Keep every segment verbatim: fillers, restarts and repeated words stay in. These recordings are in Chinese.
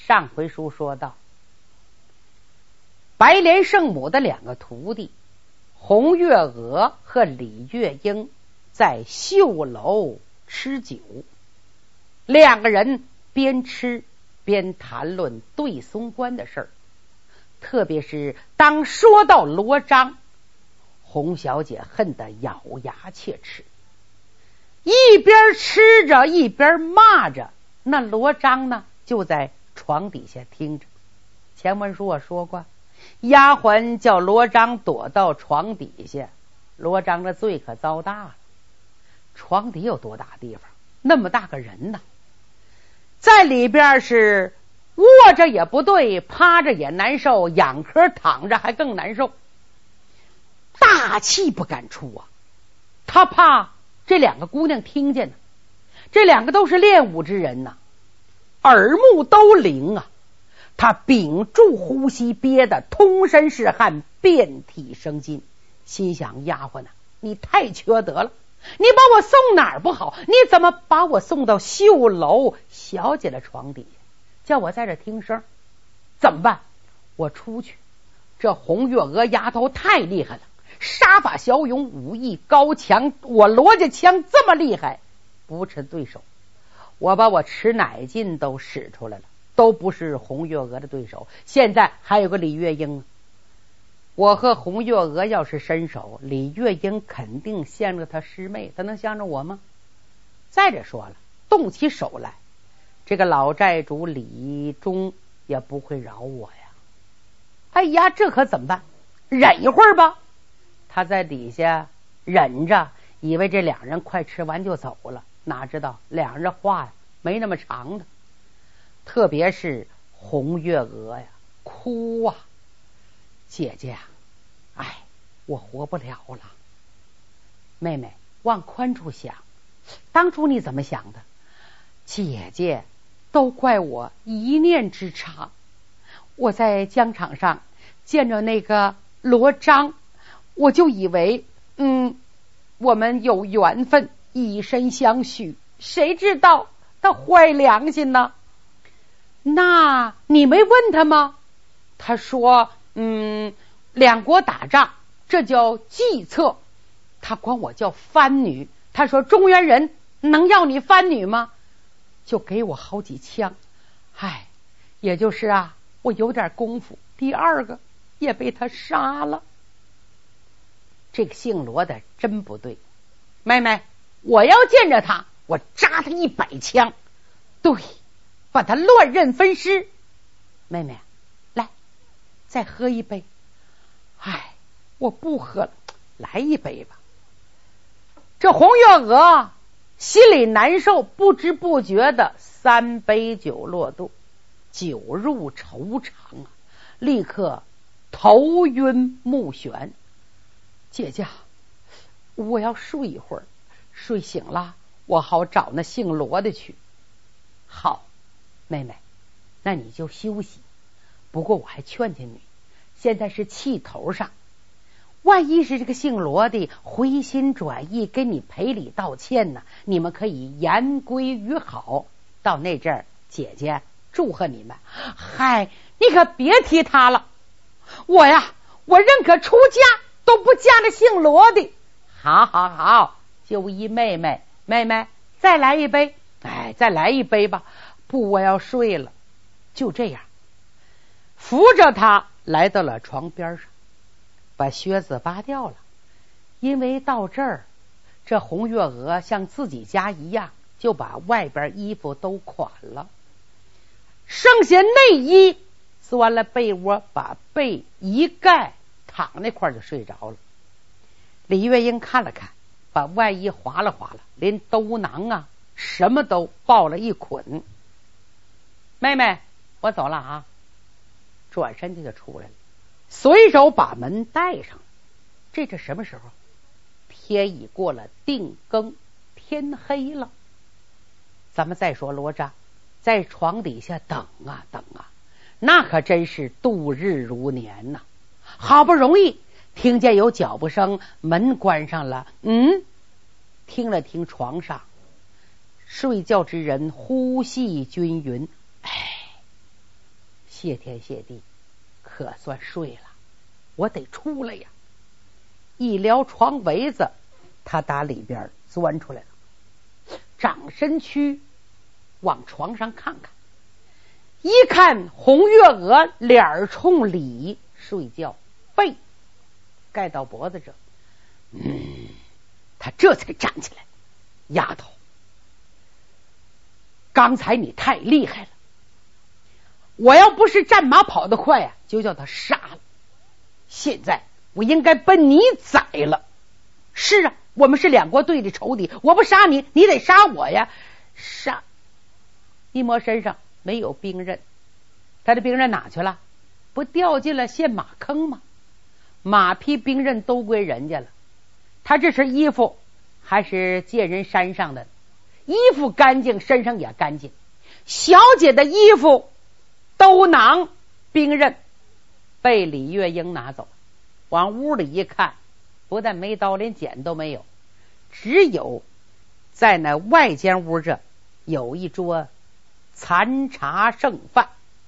上回书说到，白莲圣母的两个徒弟红月娥和李月英在绣楼吃酒，两个人边吃边谈论对松关的事儿。特别是当说到罗章，洪小姐恨得咬牙切齿，一边吃着一边骂着。那罗章呢，就在床底下听着。前文书我说过，丫鬟叫罗章躲到床底下，罗章的罪可遭大了。床底有多大地方？那么大个人呢，在里边是卧着也不对，趴着也难受，仰壳躺着还更难受，大气不敢出啊。他怕这两个姑娘听见呢，这两个都是练武之人呐，耳目都灵啊。他屏住呼吸，憋得通身是汗，遍体生津，心想丫鬟呐，你太缺德了，你把我送哪儿不好？你怎么把我送到绣楼小姐的床底下，叫我在这听声？怎么办？我出去。这红月娥丫头太厉害了，杀法骁勇，武艺高强，我罗家枪这么厉害，不是对手。我把我吃奶劲都使出来了，都不是红月娥的对手。现在还有个李月英，我和红月娥要是伸手，李月英肯定向着她师妹，她能向着我吗？再者说了，动起手来，这个老债主李忠也不会饶我呀。哎呀，这可怎么办？忍一会儿吧。他在底下忍着，以为这两人快吃完就走了，哪知道两人话呀没那么长的。特别是红月娥呀，哭啊，姐姐啊，哎，我活不了了。妹妹，往宽处想，当初你怎么想的？姐姐，都怪我一念之差。我在疆场上见着那个罗章，我就以为嗯，我们有缘分，以身相许，谁知道他坏良心呢？那你没问他吗？他说嗯，两国打仗，这叫计策。他管我叫番女，他说中原人能要你番女吗？就给我好几枪。唉，也就是啊，我有点功夫，第二个也被他杀了。这个姓罗的真不对，妹妹，我要见着他，我扎他一百枪，对，把他乱刃分尸。妹妹，来，再喝一杯。唉，我不喝了，来一杯吧。这红月娥心里难受，不知不觉的三杯酒落肚，酒入愁肠啊，立刻头晕目眩。姐姐，我要睡一会儿，睡醒了我好找那姓罗的去。好，妹妹，那你就休息。不过我还劝劝你，现在是气头上，万一是这个姓罗的回心转意跟你赔礼道歉呢，你们可以言归于好。到那阵儿，姐姐祝贺你们。嗨，你可别提他了，我呀，我认可出家都不嫁那姓罗的。好好好，就依妹妹，妹妹再来一杯。哎，再来一杯吧。不，我要睡了。就这样，扶着他来到了床边上，把靴子扒掉了。因为到这儿，这红月娥像自己家一样，就把外边衣服都垮了，剩下内衣，钻了被窝，把被一盖，躺那块就睡着了。李月英看了看，把外衣划了划了，连兜囊啊什么都抱了一捆。妹妹，我走了啊。转身就就出来了，随手把门带上。这是什么时候？天已过了定更，天黑了。咱们再说罗章在床底下等啊等啊，那可真是度日如年呐、啊。好不容易听见有脚步声，门关上了。嗯，听了听床上，睡觉之人呼吸均匀。哎， 谢天谢地，可算睡了，我得出来呀。一撩床围子，他打里边钻出来了，长身躯往床上看看，一看红月娥脸冲里睡觉，背盖到脖子这，嗯，他这才站起来。丫头，刚才你太厉害了，我要不是战马跑得快呀、啊，就叫他杀了。现在我应该把你宰了。是啊，我们是两国对立仇敌，我不杀你，你得杀我呀。杀！一摸身上没有兵刃，他的兵刃哪去了？不掉进了陷马坑吗？马匹兵刃都归人家了，他这身衣服还是借人山上的，衣服干净，身上也干净。小姐的衣服兜囊兵刃被李月英拿走，往屋里一看，不但没刀，连剪都没有，只有在那外间屋这有一桌残茶剩饭。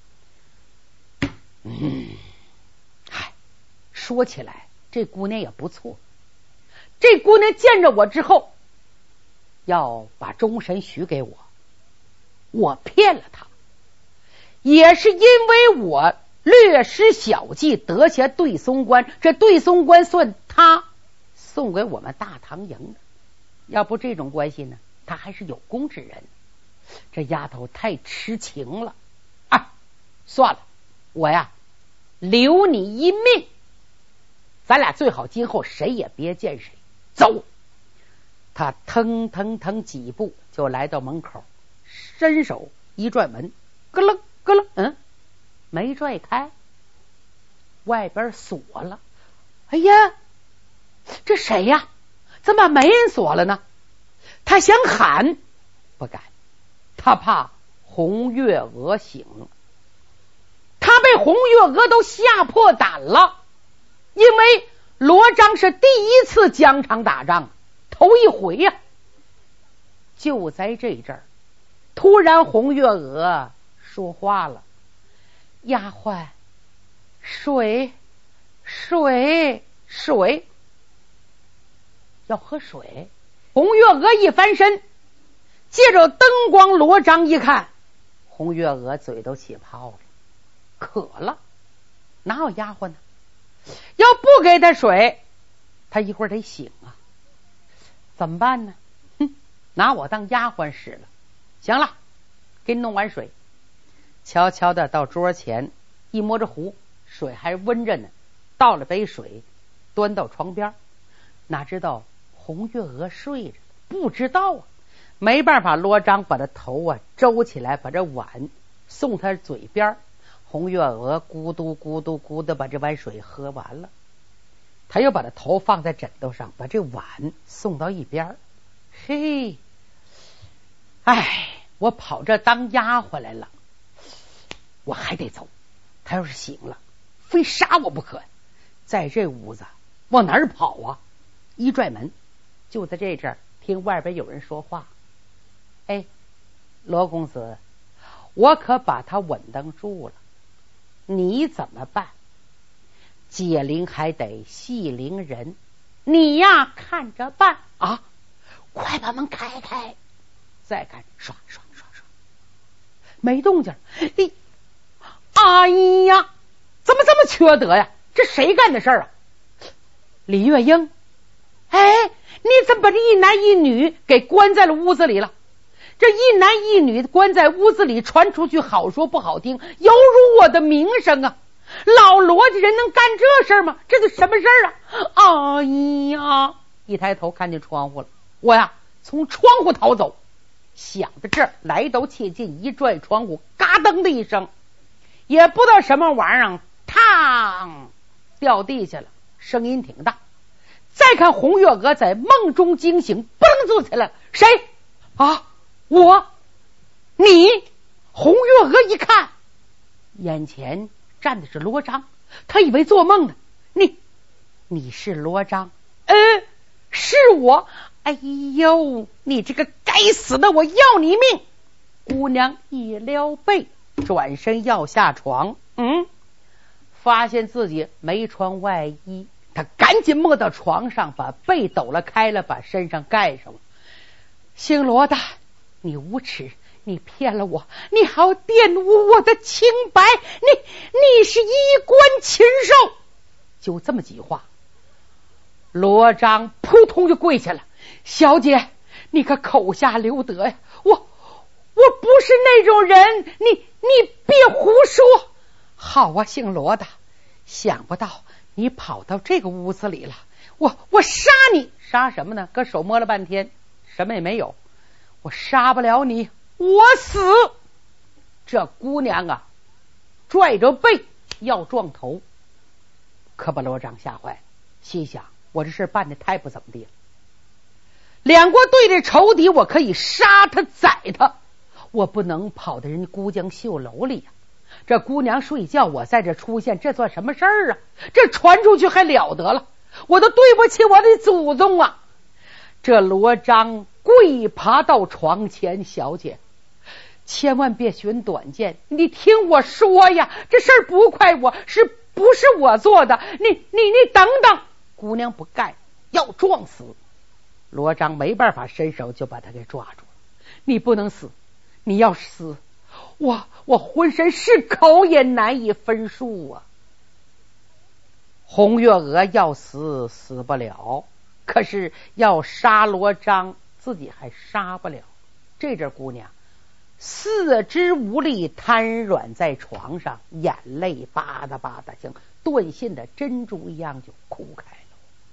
嗯，嗨，说起来这姑娘也不错。这姑娘见着我之后，要把终身许给我，我骗了她，也是因为我略施小计得下对松关，这对松关算她送给我们大唐营的，要不这种关系呢，她还是有功之人。这丫头太痴情了啊！算了，我呀留你一命，咱俩最好今后谁也别见谁。走！他腾腾腾几步就来到门口，伸手一拽门，咯楞咯楞，嗯，没拽开，外边锁了。哎呀，这谁呀？怎么没人锁了呢？他想喊，不敢，他怕红月娥醒了。他被红月娥都吓破胆了，因为罗章是第一次疆场打仗，头一回呀、啊。就在这阵儿，突然红月娥说话了：“丫鬟，水，水，水，要喝水。”红月娥一翻身，借着灯光，罗章一看，红月娥嘴都起泡了，渴了，哪有丫鬟呢？要不给他水，他一会儿得醒啊，怎么办呢？哼，拿我当丫鬟使了。行了，给你弄碗水。悄悄的到桌前，一摸着壶，水还温着呢，倒了杯水，端到床边。哪知道红月娥睡着，不知道啊，没办法，罗章把他头啊周起来，把这碗送他嘴边。红月娥咕嘟咕嘟咕嘟把这碗水喝完了，他又把他头放在枕头上，把这碗送到一边。嘿，哎，我跑这当丫鬟来了，我还得走。他要是醒了，非杀我不可。在这屋子往哪儿跑啊？一拽门，就在这阵儿听外边有人说话：“哎，罗公子，我可把他稳当住了。你怎么办？解铃还得系铃人，你呀看着办啊！快把门开开！”再看，刷刷刷刷，没动静。你，哎呀，怎么这么缺德呀？这谁干的事儿啊？李月英，哎，你怎么把这一男一女给关在了屋子里了？这一男一女关在屋子里，传出去好说不好听，犹如我的名声啊！老罗家人能干这事儿吗？这是什么事儿啊？哎呀！一抬头看见窗户了，我呀从窗户逃走。想到这儿，来到切近，一拽窗户，嘎噔的一声，也不知道什么玩意儿，嘡掉地下了，声音挺大。再看红月娥在梦中惊醒，嘣坐起来，谁啊？我？你？红月娥一看，眼前站的是罗章，他以为做梦呢。你，你是罗章？呃，是我。哎呦，你这个该死的，我要你命！姑娘一撩背，转身要下床， 嗯，发现自己没穿外衣，他赶紧摸到床上，把被抖了开了，把身上盖上了。姓罗的，你无耻，你骗了我，你还要玷污我的清白，你你是衣冠禽兽。就这么几话，罗章扑通就跪下了。小姐，你可口下留德呀！我我不是那种人，你你别胡说。好啊，姓罗的，想不到你跑到这个屋子里了，我我杀你！杀什么呢？搁手摸了半天，什么也没有。我杀不了你，我死。这姑娘啊，拽着背要撞头，可把罗章吓坏了，心想我这事办得太不怎么地了。两国对着仇敌，我可以杀他宰他，我不能跑到人家姑江绣楼里呀、啊。这姑娘睡觉，我在这出现，这算什么事儿啊？这传出去还了得了，我都对不起我的祖宗啊！这罗章跪爬到床前，小姐，千万别寻短见，你听我说呀，这事儿不怪我，是不是我做的？你你你等等！姑娘不干，要撞死。罗章没办法，伸手就把他给抓住了。你不能死，你要是死，我我浑身是口也难以分数啊！红月娥要死死不了，可是要杀罗章自己还杀不了。这阵姑娘四肢无力，瘫软在床上，眼泪吧嗒吧嗒，像断线的珍珠一样就哭开了。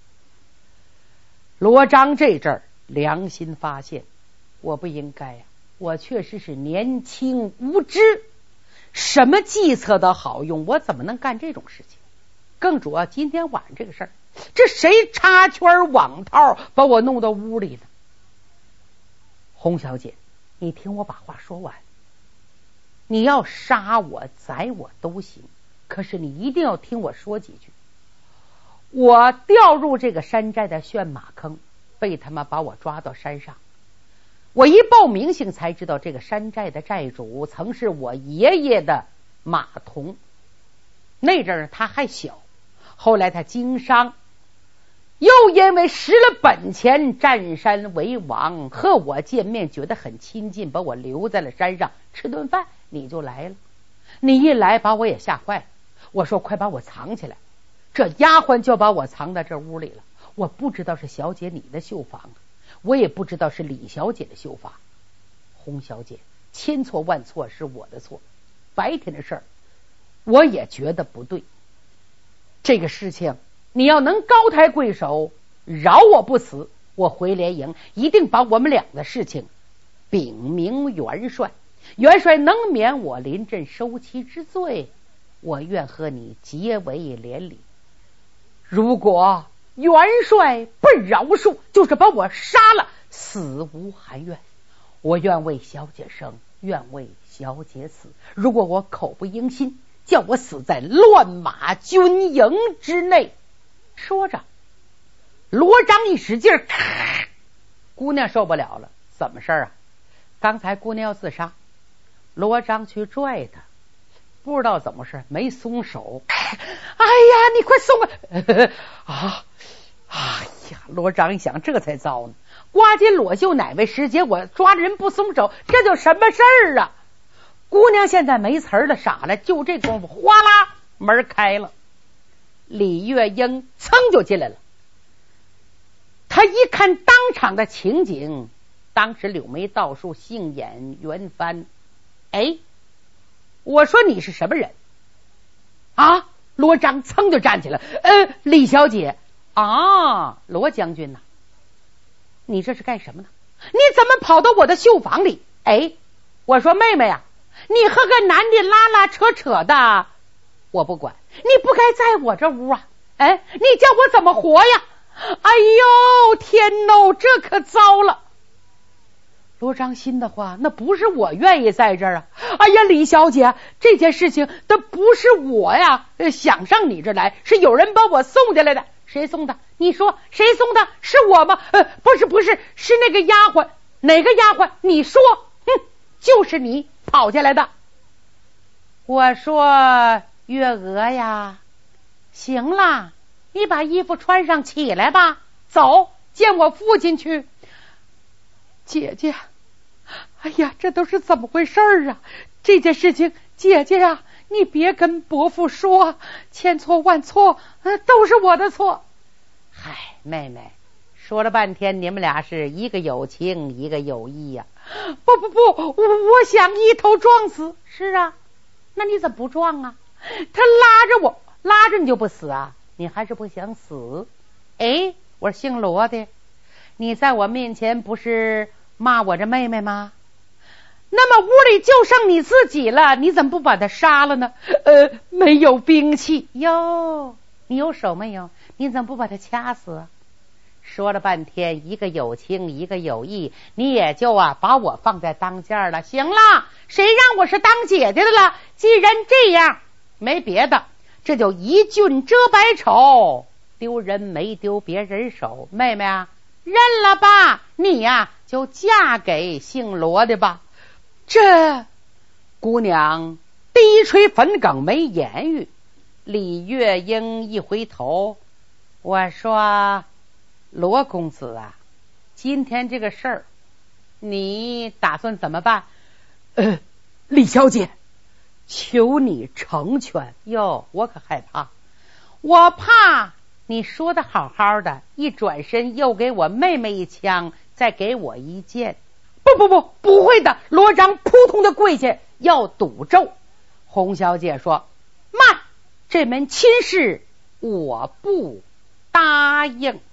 罗章这阵儿良心发现，我不应该呀、啊，我确实是年轻无知，什么计策都好用，我怎么能干这种事情？更主要今天晚上这个事儿，这谁插圈网套把我弄到屋里呢？洪小姐，你听我把话说完，你要杀我宰我都行，可是你一定要听我说几句。我掉入这个山寨的旋马坑，被他们把我抓到山上，我一报名姓才知道这个山寨的寨主曾是我爷爷的马童。那阵儿他还小，后来他经商，又因为失了本钱占山为王，和我见面觉得很亲近，把我留在了山上吃顿饭，你就来了。你一来把我也吓坏了，我说快把我藏起来，这丫鬟就把我藏在这屋里了。我不知道是小姐你的绣房，我也不知道是李小姐的绣法。洪小姐，千错万错是我的错，白天的事儿我也觉得不对，这个事情你要能高抬贵手，饶我不死，我回连营一定把我们俩的事情禀明元帅，元帅能免我临阵收妻之罪，我愿和你结为连理。如果元帅不饶恕，就是把我杀了，死无含怨。我愿为小姐生，愿为小姐死。如果我口不应心，叫我死在乱马军营之内。说着，罗章一使劲，咔，姑娘受不了了。怎么事啊？刚才姑娘要自杀，罗章去拽她，不知道怎么事，没松手。哎呀，你快松啊！啊，哎呀，罗章一想，这才糟呢。刮金裸袖哪位师姐，我抓着人不松手，这叫什么事儿啊？姑娘现在没词儿了，傻了，就这功夫，哗啦，门开了，李月英噌就进来了。他一看当场的情景，当时柳眉倒竖，杏眼圆翻。哎，我说你是什么人啊？罗章噌就站起来，呃，李小姐啊，罗将军呐、啊，你这是干什么呢？你怎么跑到我的绣房里？哎，我说妹妹啊，你和个男的拉拉扯扯的，我不管，你不该在我这屋啊！哎，你叫我怎么活呀？哎呦天哪，这可糟了！罗章心的话，那不是我愿意在这儿啊！哎呀，李小姐，这件事情都不是我呀想上你这来，是有人把我送进来的。谁送的？你说谁送的？是我吗？呃，不是不是，是那个丫鬟。哪个丫鬟？你说，哼，就是你跑下来的。我说月娥呀，行了，你把衣服穿上起来吧，走，见我父亲去。姐姐，哎呀，这都是怎么回事啊？这件事情，姐姐呀，你别跟伯父说，千错万错，呃，都是我的错。嗨，妹妹，说了半天，你们俩是一个有情，一个有义呀、啊。不不不，我我想一头撞死。是啊，那你怎么不撞啊？他拉着我，拉着你就不死啊？你还是不想死？哎，我姓罗的，你在我面前不是骂我这妹妹吗？那么屋里就剩你自己了，你怎么不把他杀了呢？呃，没有兵器哟，你有手没有？你怎么不把他掐死啊？说了半天，一个有情，一个有义，你也就啊把我放在当间了。行了，谁让我是当姐姐的了？既然这样，没别的，这就一俊遮百丑，丢人没丢别人手。妹妹啊，认了吧，你呀、啊、就嫁给姓罗的吧。这姑娘低垂粉梗没言语。李月英一回头，我说罗公子啊，今天这个事儿你打算怎么办？呃，李小姐，求你成全。哟，我可害怕，我怕你说的好好的，一转身又给我妹妹一枪，再给我一剑。不不不，不会的。罗章扑通的跪下要赌咒。洪小姐说，慢，这门亲事我不答应。